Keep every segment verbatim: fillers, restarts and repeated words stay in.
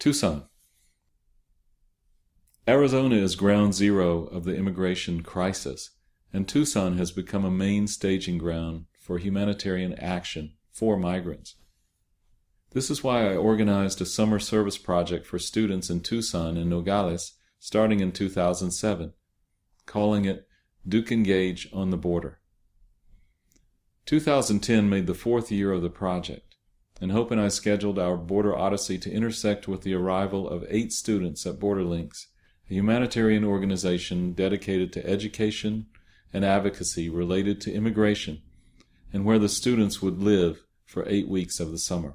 Tucson. Arizona is ground zero of the immigration crisis, and Tucson has become a main staging ground for humanitarian action for migrants. This is why I organized a summer service project for students in Tucson and Nogales starting in two thousand seven, calling it Duke Engage on the Border. two thousand ten made the fourth year of the project, and Hope and I scheduled our Border Odyssey to intersect with the arrival of eight students at BorderLinks, a humanitarian organization dedicated to education and advocacy related to immigration, and where the students would live for eight weeks of the summer.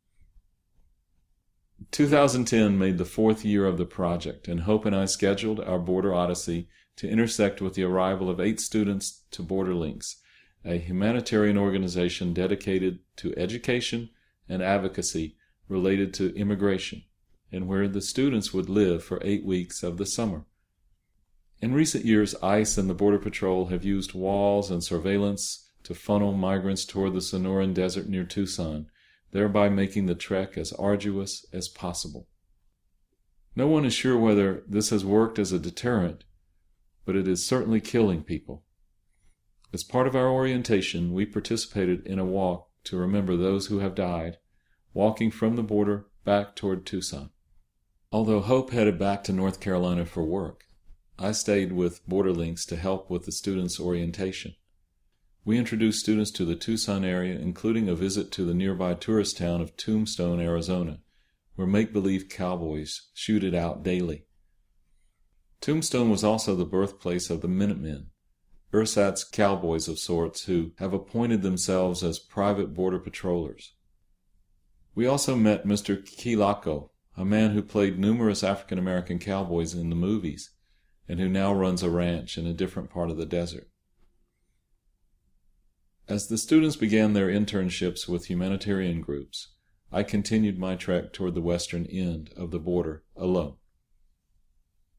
two thousand ten made the fourth year of the project, and Hope and I scheduled our Border Odyssey to intersect with the arrival of eight students to BorderLinks, a humanitarian organization dedicated to education and advocacy related to immigration, and where the students would live for eight weeks of the summer. In recent years, ICE and the Border Patrol have used walls and surveillance to funnel migrants toward the Sonoran Desert near Tucson, thereby making the trek as arduous as possible. No one is sure whether this has worked as a deterrent, but it is certainly killing people. As part of our orientation, we participated in a walk to remember those who have died, walking from the border back toward Tucson. Although Hope headed back to North Carolina for work, I stayed with BorderLinks to help with the students' orientation. We introduced students to the Tucson area, including a visit to the nearby tourist town of Tombstone, Arizona, where make-believe cowboys shoot it out daily. Tombstone was also the birthplace of the Minutemen, ersatz cowboys of sorts who have appointed themselves as private border patrollers. We also met Mister Kilako, a man who played numerous African-American cowboys in the movies, and who now runs a ranch in a different part of the desert. As the students began their internships with humanitarian groups, I continued my trek toward the western end of the border alone.